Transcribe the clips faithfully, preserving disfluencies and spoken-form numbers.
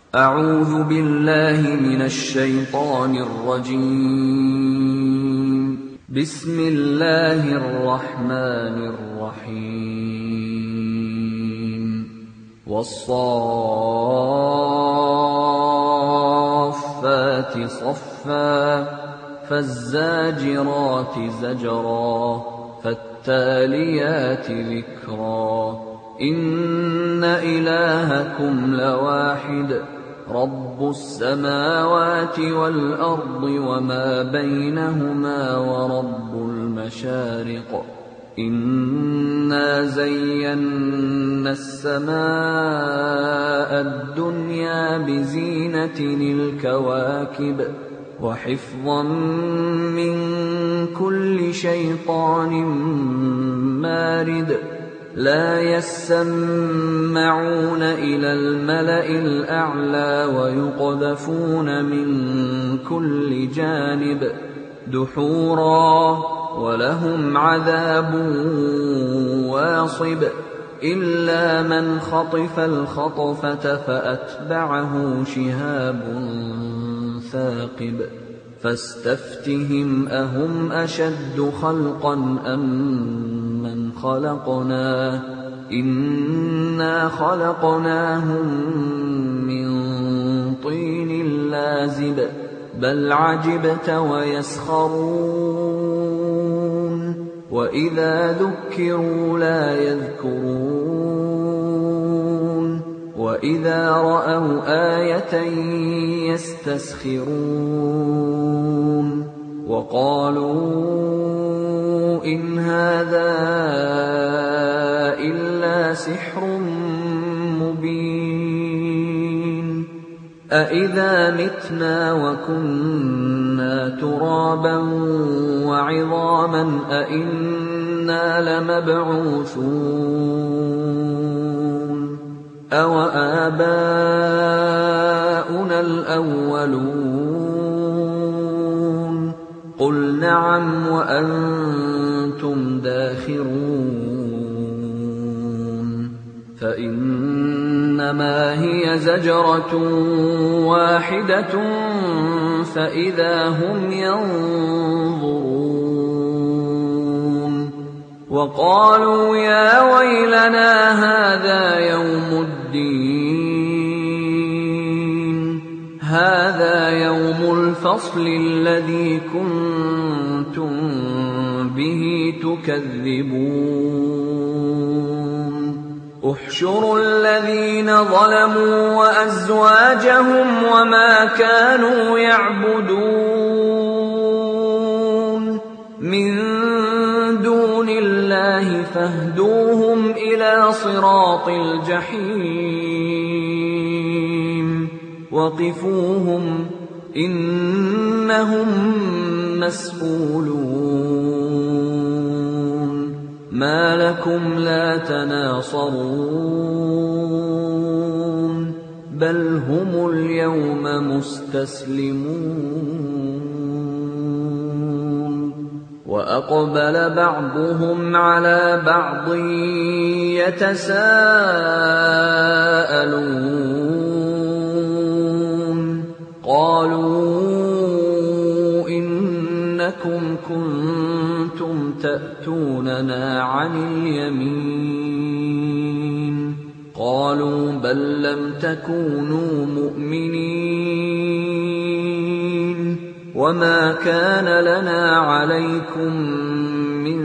أعوذ بالله من الشيطان الرجيم. بسم الله الرحمن الرحيم. والصافات صفا فالزاجرات زجرا فالتاليات ذكرا إن إلهكم لواحد رب السماوات والأرض وما بينهما ورب المشارق إنا زينا السماء الدنيا بزينة الكواكب وحفظا من كل شيطان مارد لا يسمعون إلى الملأ الأعلى ويقذفون من كل جانب دحورا ولهم عذاب واصب إلا من خطف الخطفة فأتبعه شهاب ثاقب فاستفتهم أهم أشد خلقا أم من خلقنا إنا خلقناهم من طين لازب بل عجبت ويسخرون وإذا ذكروا لا يذكرون وإذا رأوا آية يستسخرون وقالوا إن هذا إلا سحر مبين أإذا متنا وكنا ترابا وعظاما أإنا لمبعوثون أوآباؤنا الأولون قل نعم وأنتم داخرون فإنما هي زجرة واحدة فإذا هم ينظرون وقالوا يا ويلنا هذا يوم الدين هذا يوم الفصل الذي كنتم به تكذبون احشروا الذين ظلموا وأزواجهم وما كانوا يعبدون من دون الله فاهدوهم إلى صراط الجحيم وقفوهم إنهم مسئولون ما لكم لا تناصرون بل هم اليوم مستسلمون وأقبل بعضهم على بعض يتساءلون قالوا إنكم كنتم تأتوننا عن اليمين قالوا بل لم تكونوا مؤمنين وما كان لنا عليكم من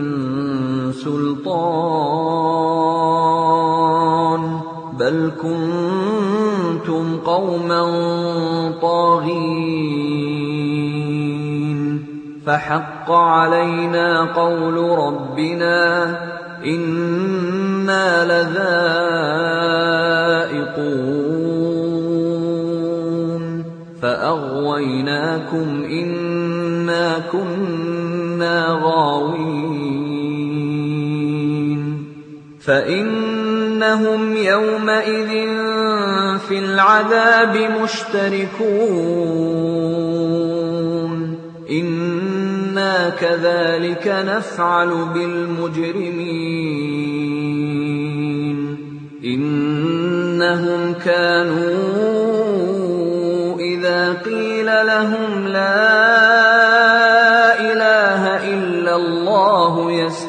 سلطان بل كنتم قوما طاغين فحق علينا قول ربنا إنا لذائقون فأغويناكم إنا كنا غاوين فإنهم يومئذ في العذاب مشتركون إنا كذلك نفعل بالمجرمين إنهم كانوا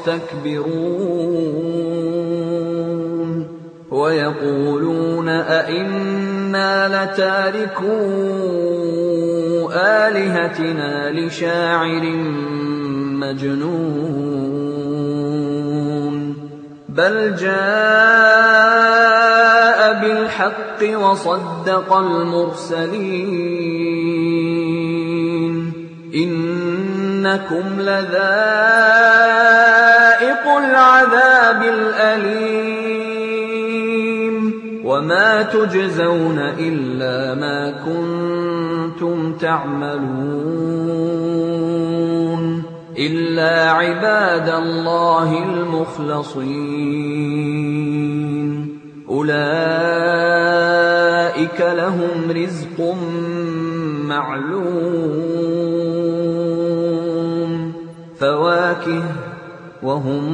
ويستكبرون ويقولون أئنا لتاركو آلهتنا لشاعر مجنون بل جاء بالحق وصدق المرسلين إنكم لذائق العذاب الأليم وما تجزون إلا ما كنتم تعملون إلا عباد الله المخلصين أولئك لهم رزق معلوم فواكه وهم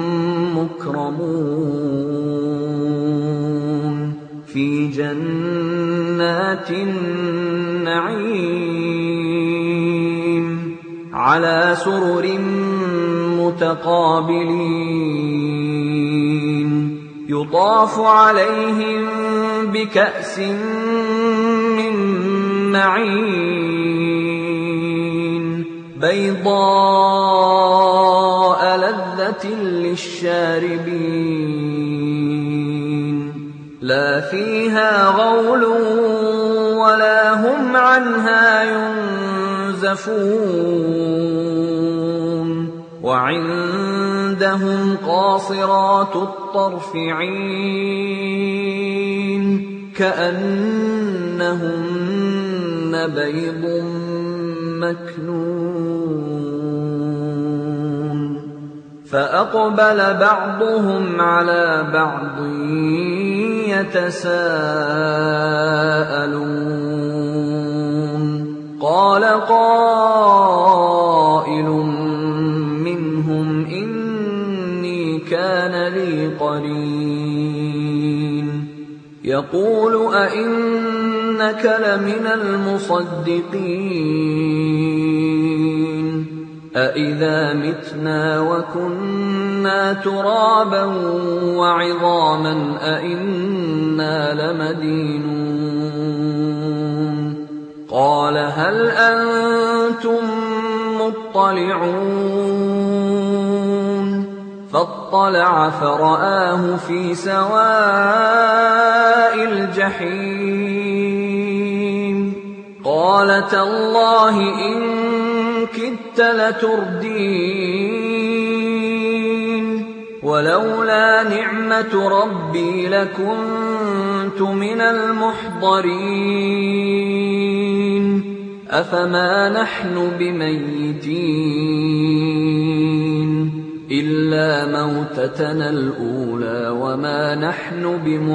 مكرمون في جنات النعيم على سرر متقابلين يطاف عليهم بكأس من معين بيضاء لذة للشاربين لا فيها غول ولا هم عنها ينزفون وعندهم قاصرات الطرف عين كأنهن بيض مكنون فأقبل بعضهم على بعض يتساءلون قال قائل منهم إني كان لي قرين يقول أئنك لمن المصدقين أئذا متنا وكنا ترابا وعظاما أئنا لمدينون قال هل أنتم مطلعون فاطلع فرآه في سواء الجحيم قال تالله إن كدت لتردين ولولا نعمة ربي لكنت من المحضرين أفما نحن بميتين إلا موتتنا الأولى وما نحن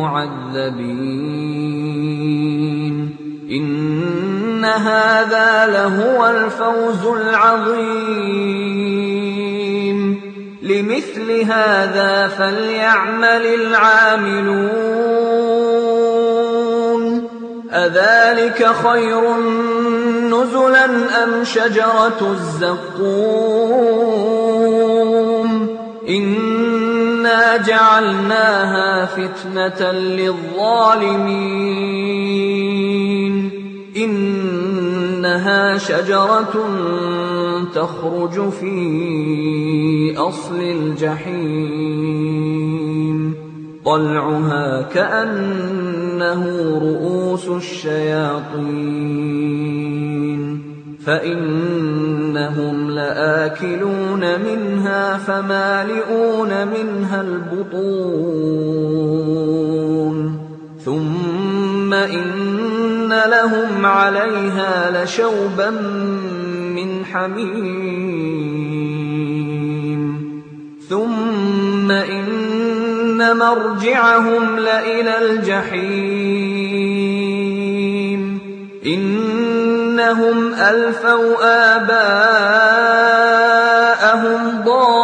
بمعذبين إن هذا لهو الفوز العظيم لمثل هذا فليعمل العاملون أذلك خير نزلا أم شجرة الزقوم إنا جعلناها فتنة للظالمين إنها شجرة تخرج في أصل الجحيم طلعها كأنه رؤوس الشياطين فإنهم لآكلون منها فمالئون منها البطون ثم إن لهم عليها لشوبا من حميم ثم إن مرجعهم لإلى الجحيم إنهم ألفوا آباءهم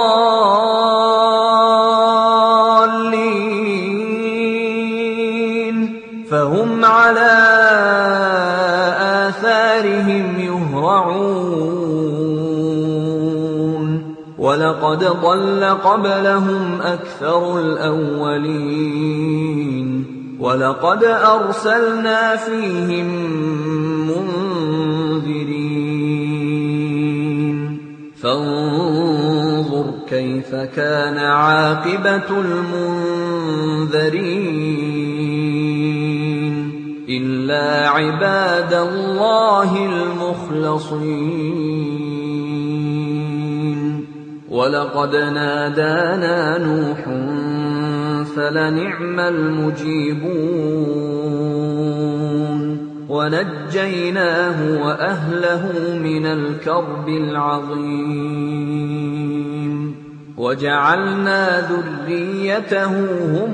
ضالين فهم على آثارهم يهرعون وَلَقَدْ ضَلَّ قَبْلَهُمْ أَكْثَرُ الْأَوَّلِينَ وَلَقَدْ أَرْسَلْنَا فِيهِم مُّنذِرِينَ فَانظُرْ كَيْفَ كَانَ عَاقِبَةُ الْمُنذَرِينَ إِلَّا عِبَادَ اللَّهِ الْمُخْلَصِينَ وَلَقَدْ نَادَانَا نُوحٌ فَلَنِعْمَ الْمُجِيبُونَ وَنَجَّيْنَاهُ وَأَهْلَهُ مِنَ الْكَرْبِ الْعَظِيمِ وَجَعَلْنَا ذُرِّيَّتَهُ هُمُ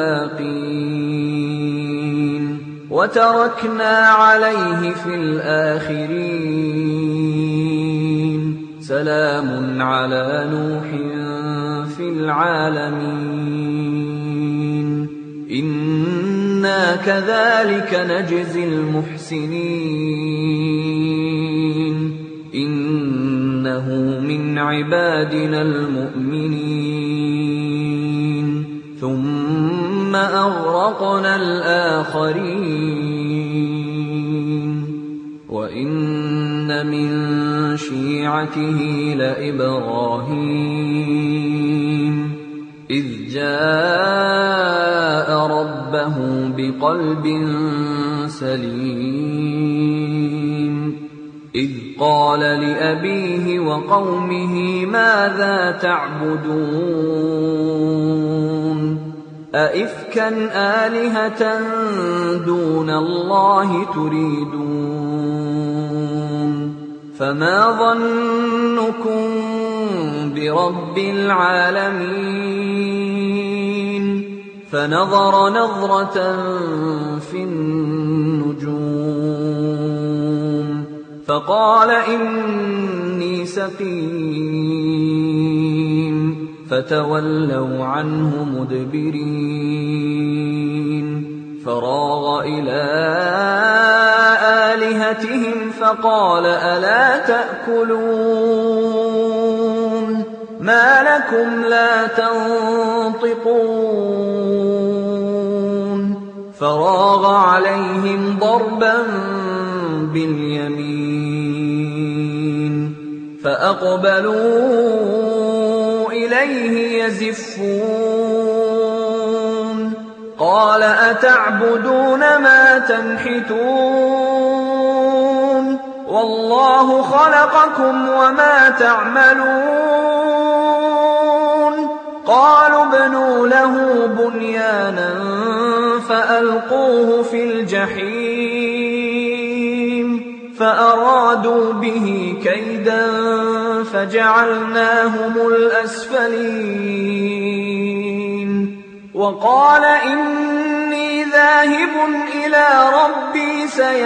الْبَاقِينَ وَتَرَكْنَا عَلَيْهِ فِي الْآخِرِينَ سَلَامٌ عَلَىٰ نُوحٍ فِي الْعَالَمِينَ إِنَّا كَذَٰلِكَ نَجْزِي الْمُحْسِنِينَ إِنَّهُ مِنْ عِبَادِنَا الْمُؤْمِنِينَ ثُمَّ أَغْرَقْنَا الْآخَرِينَ وَإِنَّ مِن شِيعَتِهِ لَإِبْرَاهِيمَ إِذْ جَاءَ رَبَّهُ بِقَلْبٍ سَلِيمٍ إِذْ قَالَ لِأَبِيهِ وَقَوْمِهِ مَاذَا تَعْبُدُونَ أَئِفْكًا آلِهَةً دُونَ اللَّهِ تُرِيدُونَ فَمَا ظَنُّكُم بِرَبِّ الْعَالَمِينَ فَنَظَرَ نَظْرَةً فِي النُّجُومِ فَقَالَ إِنِّي سَقِيمٌ فَتَوَلَّوْا عَنْهُ مُدْبِرِينَ فَرَاغَ إِلَىٰ آلِهَتِهِمْ فَقَالَ أَلَا تَأْكُلُونَ مَا لَكُمْ لَا تَنطِقُونَ فَرَاغَ عَلَيْهِمْ ضَرْبًا بِالْيَمِينِ فَأَقْبَلُوا إِلَيْهِ يَزِفُّونَ قَالَ أَتَعْبُدُونَ مَا تَنْحِتُونَ وَاللَّهُ خَلَقَكُمْ وَمَا تَعْمَلُونَ قَالُوا ابْنُوا لَهُ بُنْيَانًا فَأَلْقُوهُ فِي الْجَحِيمِ فَأَرَادُوا بِهِ كَيْدًا فَجَعَلْنَاهُمُ الْأَسْفَلِينَ وَقَالَ إِنِّي ذَاهِبٌ إِلَىٰ رَبِّي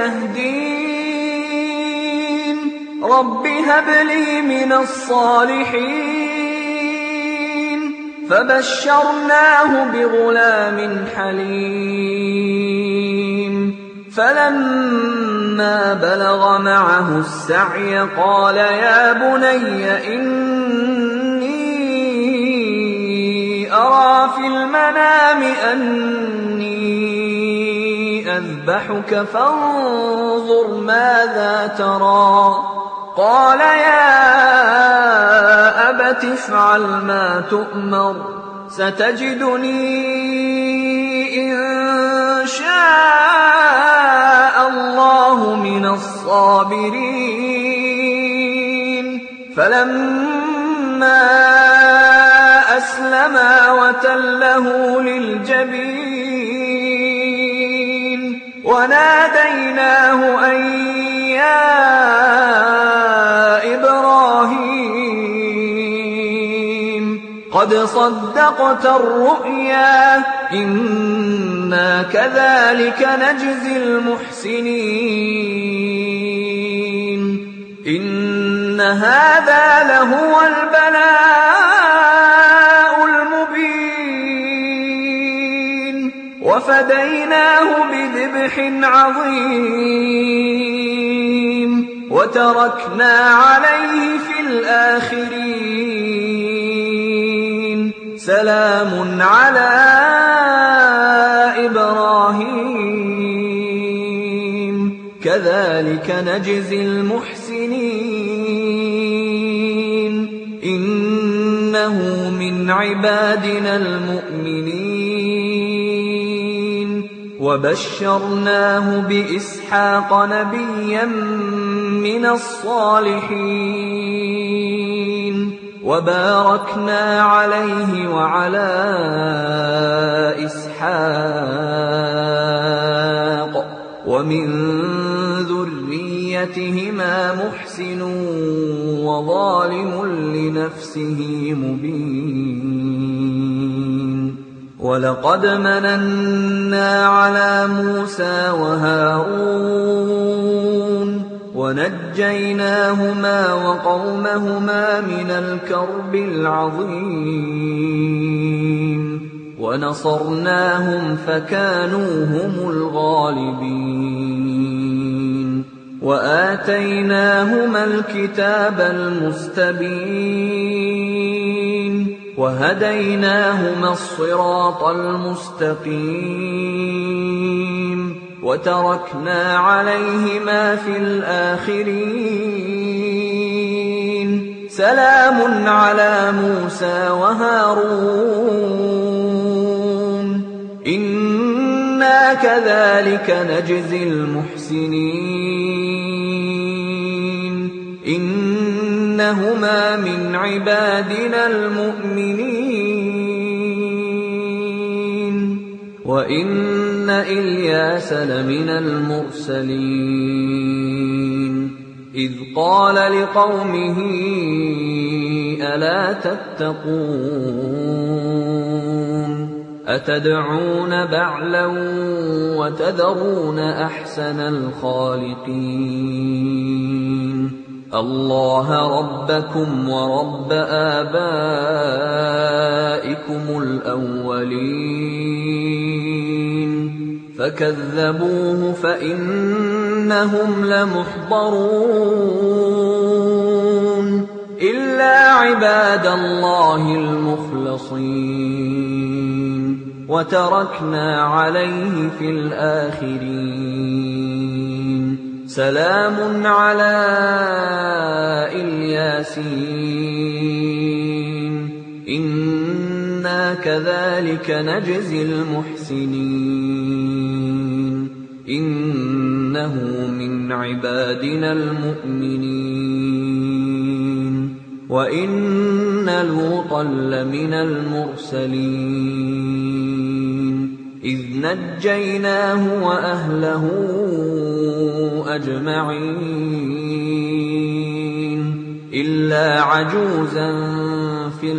سَيَهْدِينِ رَبِّ هَبْ لِي مِنَ الصَّالِحِينَ فَبَشَّرْنَاهُ بِغُلَامٍ حَلِيمٍ فَلَمَّا بَلَغَ مَعَهُ السَّعْيَ قَالَ يَا بُنَيَّ إِنِّي أَرَىٰ فِي الْمَنَامِ أَنِّي أَذْبَحُكَ فَانظُرْ مَاذَا تَرَىٰ قَالَ يَا أَبَتِ افْعَلْ مَا تُؤْمَرُ سَتَجِدُنِي إِن شَاءَ اللَّهُ مِنَ الصَّابِرِينَ فَلَمَّا أَسْلَمَا وَتَلَّهُ لِلْجَبِينِ وَنَادَيْنَاهُ أَن يَا إِبْرَاهِيمُ قَدْ صَدَّقْتَ الرُّؤْيَا إِنَّا كَذَٰلِكَ نَجْزِي الْمُحْسِنِينَ إِنَّ هَٰذَا لَهُوَ الْبَلَاءُ الْمُبِينُ وَفَدَيْنَاهُ بِذِبْحٍ عَظِيمٍ وَتَرَكْنَا عَلَيْهِ فِي الْآخِرِينَ سلام على إبراهيم كذلك نجزي المحسنين إنه من عبادنا المؤمنين وبشرناه بإسحاق نبيا من الصالحين وباركنا عليه وعلى إسحاق ومن ذريتهما محسن وظالم لنفسه مبين ولقد مننا على موسى وهارون ونجيناهما وقومهما من الكرب العظيم ونصرناهم فكانوا هم الغالبين وآتيناهما الكتاب المستبين وهديناهما الصراط المستقيم وتركنا عليهما في الآخرين سلام على موسى وهارون إنا كذلك نجزي المحسنين إنهما من عبادنا المؤمنين وإن إلياس لمن المرسلين إذ قال لقومه ألا تتقون أتدعون بعلا وتذرون أحسن الخالقين الله ربكم ورب آبائكم الأولين فكذبوه فإنهم لمحضرون إلا عباد الله المخلصين وتركنا عليه في الآخرين سلام على الياسين إنا كذلك نجزي المحسنين إنه من عبادنا المؤمنين وإن لوطا لمن المرسلين إذ نجيناه وأهله أجمعين إلا عجوزا في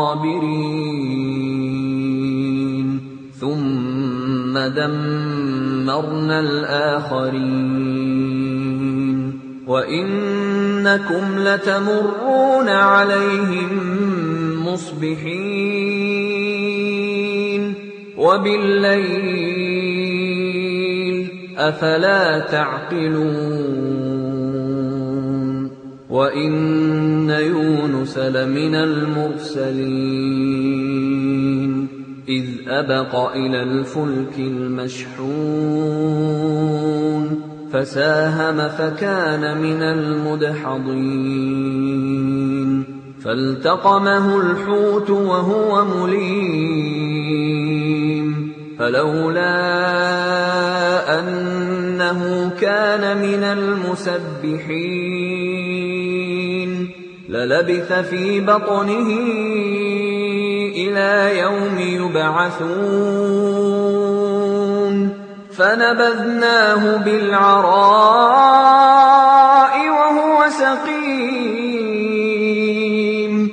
الغابرين ثم دمرنا الآخرين وإنكم لتمرون عليهم مصبحين وبالليل أفلا تعقلون وإن يونس لمن المرسلين إذ أبق إلى الفلك المشحون فساهم فكان من المدحضين فالتقمه الحوت وهو مليم فلولا أنه كان من المسبحين للبث في بطنه إلى يوم يبعثون فنبذناه بالعراء وهو سقيم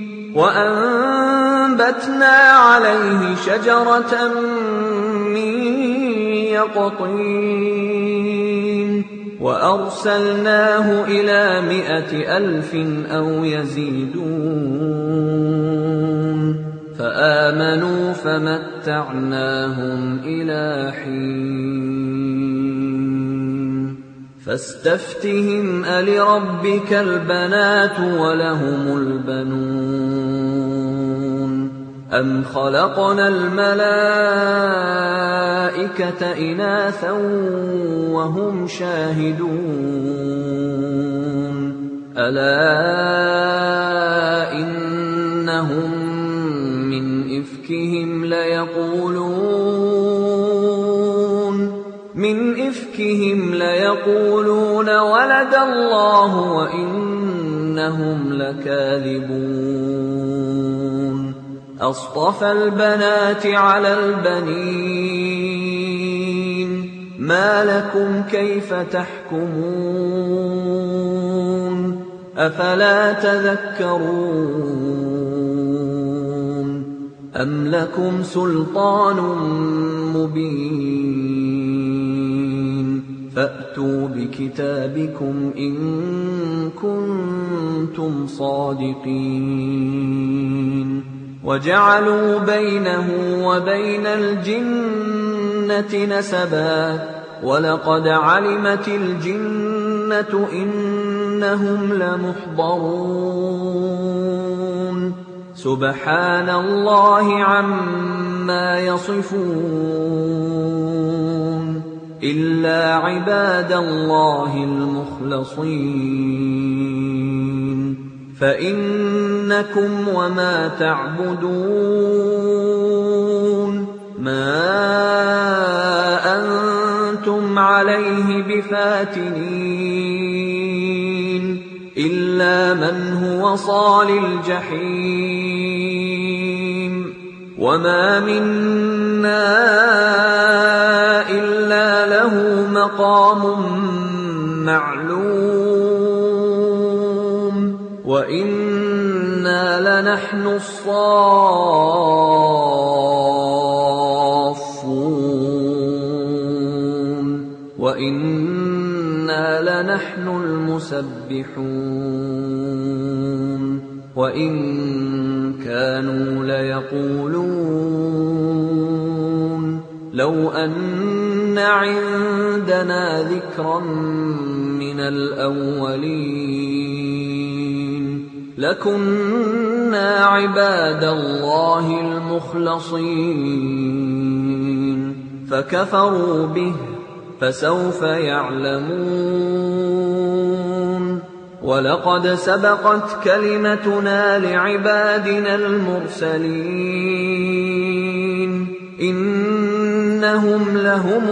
وأنبتنا عليه شجرة من يقطين وأرسلناه إلى مائة ألف أو يزيدون فآمنوا فمتعناهم إلى حين فاستفتهم ألربك البنات ولهم البنون أَمْ خَلَقْنَا الْمَلَائِكَةَ إِنَاثًا وَهُمْ شَاهِدُونَ أَلَا إِنَّهُمْ مِنْ إِفْكِهِمْ لَيَقُولُونَ مِنْ إِفْكِهِمْ لَيَقُولُونَ وَلَدَ اللَّهُ وَإِنَّهُمْ لَكَاذِبُونَ أَصْطَفَى الْبَنَاتِ عَلَى الْبَنِينَ مَا لَكُمْ كَيْفَ تَحْكُمُونَ أَفَلَا تَذَكَّرُونَ أَمْ لَكُمْ سُلْطَانٌ مُّبِينٌ فَأْتُوا بِكِتَابِكُمْ إِن كُنتُمْ صَادِقِينَ وَجَعَلُوا بَيْنَهُ وَبَيْنَ الْجِنَّةِ نَسَبًا وَلَقَدْ عَلِمَتِ الْجِنَّةُ إِنَّهُمْ لَمُحْضَرُونَ سُبْحَانَ اللَّهِ عَمَّا يَصِفُونَ إِلَّا عِبَادَ اللَّهِ الْمُخْلَصِينَ فَإِنَّكُمْ وَمَا تَعْبُدُونَ مَا أَنتُمْ عَلَيْهِ بِفَاتِنِينَ إِلَّا مَنْ هُوَ صَالِ الْجَحِيمِ وَمَا مِنَّا إِلَّا لَهُ مَقَامٌ مَّعْلُومٌ وَإِنَّا لَنَحْنُ الصَّافُّونَ وَإِنَّا لَنَحْنُ الْمُسَبِّحُونَ وَإِن كَانُوا لَيَقُولُونَ لَوْ أَنَّ عِندَنَا ذِكْرًا مِّنَ الْأَوَّلِينَ لَكُنَّا عِبَادَ اللَّهِ الْمُخْلَصِينَ فَكَفَرُوا بِهِ فَسَوْفَ يَعْلَمُونَ وَلَقَدْ سَبَقَتْ كَلِمَتُنَا لِعِبَادِنَا الْمُرْسَلِينَ إِنَّهُمْ لَهُمُ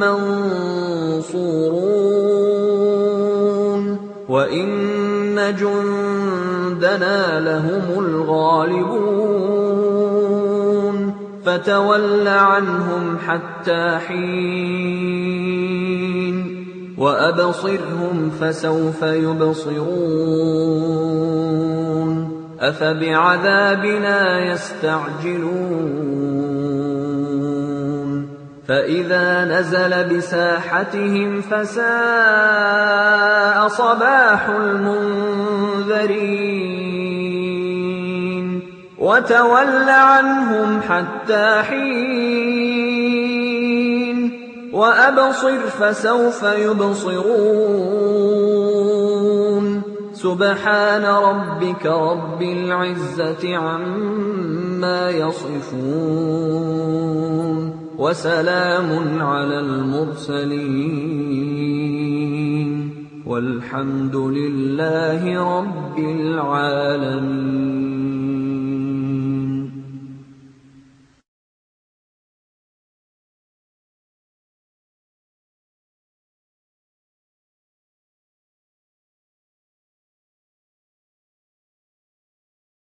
الْمَنصُورُونَ وَإِنَّ جُندَنَا لَهُمُ الْغَالِبُونَ فَتَوَلَّ عَنْهُمْ حَتَّىٰ حِينٍ وَأَبْصِرْهُمْ فَسَوْفَ يُبْصِرُونَ أَفَبِعَذَابِنَا يَسْتَعْجِلُونَ فَإِذَا نَزَلَ بِسَاحَتِهِمْ فَسَاءَ صَبَاحُ الْمُنذَرِينَ وَتَوَلَّ عَنْهُمْ حَتَّىٰ حِينٍ وَأَبْصِرْ فَسَوْفَ يُبْصِرُونَ سُبْحَانَ رَبِّكَ رَبِّ الْعِزَّةِ عَمَّا يَصِفُونَ وَسَلَامٌ عَلَى الْمُرْسَلِينَ وَالْحَمْدُ لِلَّهِ رَبِّ الْعَالَمِينَ.